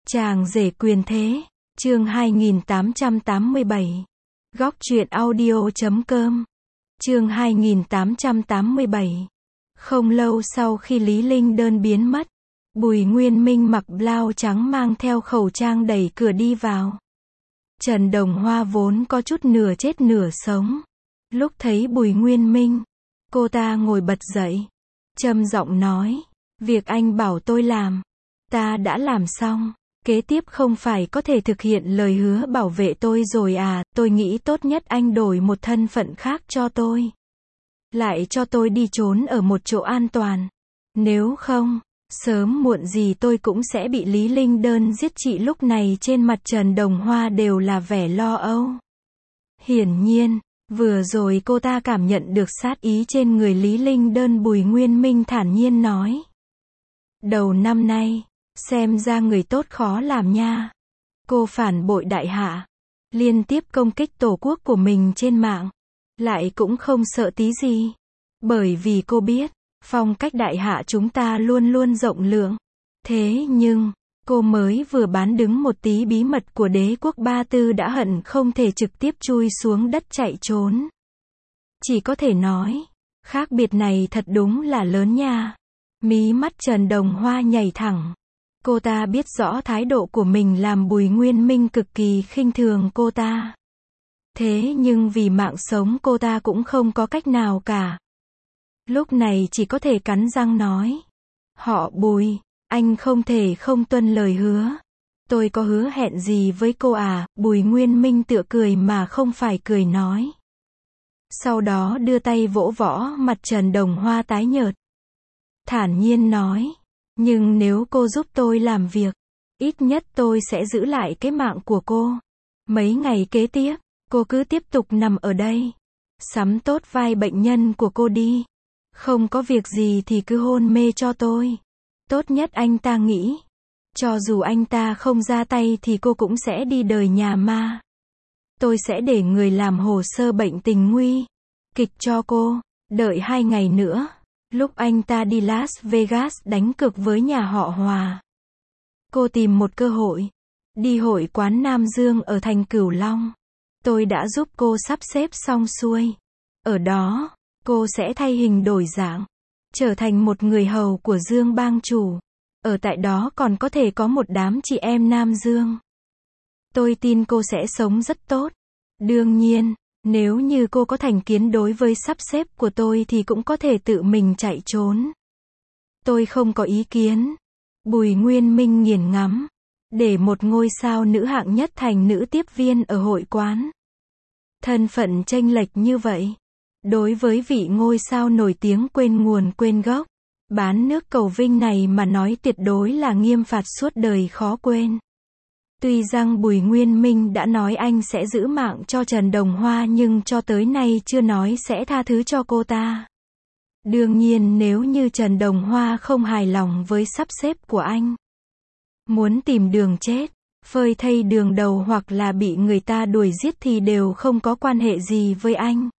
Chàng rể quyền thế, chương 2887. Góc truyện audio.com. Chương 2887. Không lâu sau khi Lý Linh Đơn biến mất, Bùi Nguyên Minh mặc blau trắng mang theo khẩu trang đẩy cửa đi vào. Trần Đồng Hoa vốn có chút nửa chết nửa sống. Lúc thấy Bùi Nguyên Minh, cô ta ngồi bật dậy, trầm giọng nói, việc anh bảo tôi làm, ta đã làm xong. Kế tiếp không phải có thể thực hiện lời hứa bảo vệ tôi rồi à, tôi nghĩ tốt nhất anh đổi một thân phận khác cho tôi. Lại cho tôi đi trốn ở một chỗ an toàn. Nếu không, sớm muộn gì tôi cũng sẽ bị Lý Linh Đơn giết. Chị lúc này trên mặt Trần Đồng Hoa đều là vẻ lo âu. Hiển nhiên, vừa rồi cô ta cảm nhận được sát ý trên người Lý Linh Đơn. Bùi Nguyên Minh thản nhiên nói. Đầu năm nay, xem ra người tốt khó làm nha. Cô phản bội đại hạ, liên tiếp công kích tổ quốc của mình trên mạng, lại cũng không sợ tí gì. Bởi vì cô biết, phong cách đại hạ chúng ta luôn luôn rộng lượng. Thế nhưng, cô mới vừa bán đứng một tí bí mật của đế quốc Ba Tư đã hận không thể trực tiếp chui xuống đất chạy trốn. Chỉ có thể nói, khác biệt này thật đúng là lớn nha. Mí mắt Trần Đồng Hoa nhảy thẳng. Cô ta biết rõ thái độ của mình làm Bùi Nguyên Minh cực kỳ khinh thường cô ta. Thế nhưng vì mạng sống cô ta cũng không có cách nào cả. Lúc này chỉ có thể cắn răng nói. Họ Bùi, anh không thể không tuân lời hứa. Tôi có hứa hẹn gì với cô à? Bùi Nguyên Minh tựa cười mà không phải cười nói. Sau đó đưa tay vỗ võ mặt Trần Đồng Hoa tái nhợt. Thản nhiên nói. Nhưng nếu cô giúp tôi làm việc, ít nhất tôi sẽ giữ lại cái mạng của cô. Mấy ngày kế tiếp, cô cứ tiếp tục nằm ở đây. Sắm tốt vai bệnh nhân của cô đi. Không có việc gì thì cứ hôn mê cho tôi. Tốt nhất anh ta nghĩ, cho dù anh ta không ra tay thì cô cũng sẽ đi đời nhà ma. Tôi sẽ để người làm hồ sơ bệnh tình nguy kịch cho cô. Đợi 2 ngày nữa, lúc anh ta đi Las Vegas đánh cược với nhà họ Hòa, cô tìm một cơ hội, đi hội quán Nam Dương ở thành Cửu Long. Tôi đã giúp cô sắp xếp xong xuôi. Ở đó, cô sẽ thay hình đổi dạng, trở thành một người hầu của Dương bang chủ. Ở tại đó còn có thể có một đám chị em Nam Dương. Tôi tin cô sẽ sống rất tốt. Đương nhiên, nếu như cô có thành kiến đối với sắp xếp của tôi thì cũng có thể tự mình chạy trốn. Tôi không có ý kiến. Bùi Nguyên Minh nghiền ngẫm, để một ngôi sao nữ hạng nhất thành nữ tiếp viên ở hội quán. Thân phận chênh lệch như vậy, đối với vị ngôi sao nổi tiếng quên nguồn quên gốc, bán nước cầu vinh này mà nói tuyệt đối là nghiêm phạt suốt đời khó quên. Tuy rằng Bùi Nguyên Minh đã nói anh sẽ giữ mạng cho Trần Đồng Hoa nhưng cho tới nay chưa nói sẽ tha thứ cho cô ta. Đương nhiên nếu như Trần Đồng Hoa không hài lòng với sắp xếp của anh, muốn tìm đường chết, phơi thây đường đầu hoặc là bị người ta đuổi giết thì đều không có quan hệ gì với anh.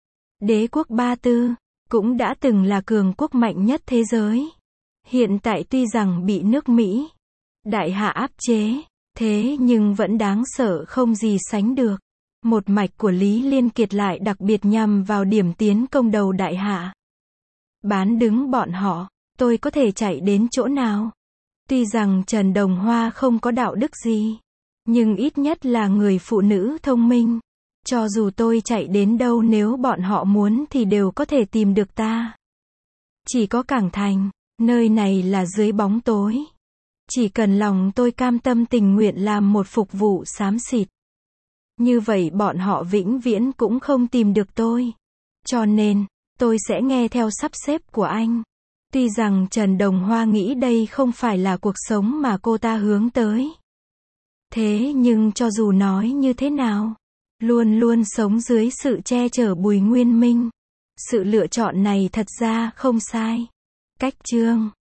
Đế quốc Ba Tư cũng đã từng là cường quốc mạnh nhất thế giới. Hiện tại tuy rằng bị nước Mỹ, đại hạ áp chế, thế nhưng vẫn đáng sợ không gì sánh được. Một mạch của Lý Liên Kiệt lại đặc biệt nhằm vào điểm tiến công đầu đại hạ. Bán đứng bọn họ, tôi có thể chạy đến chỗ nào? Tuy rằng Trần Đồng Hoa không có đạo đức gì, nhưng ít nhất là người phụ nữ thông minh. Cho dù tôi chạy đến đâu nếu bọn họ muốn thì đều có thể tìm được ta. Chỉ có Cảng Thành, nơi này là dưới bóng tối. Chỉ cần lòng tôi cam tâm tình nguyện làm một phục vụ xám xịt, như vậy bọn họ vĩnh viễn cũng không tìm được tôi. Cho nên, tôi sẽ nghe theo sắp xếp của anh. Tuy rằng Trần Đồng Hoa nghĩ đây không phải là cuộc sống mà cô ta hướng tới. Thế nhưng cho dù nói như thế nào, luôn luôn sống dưới sự che chở Bùi Nguyên Minh, sự lựa chọn này thật ra không sai. Cách chương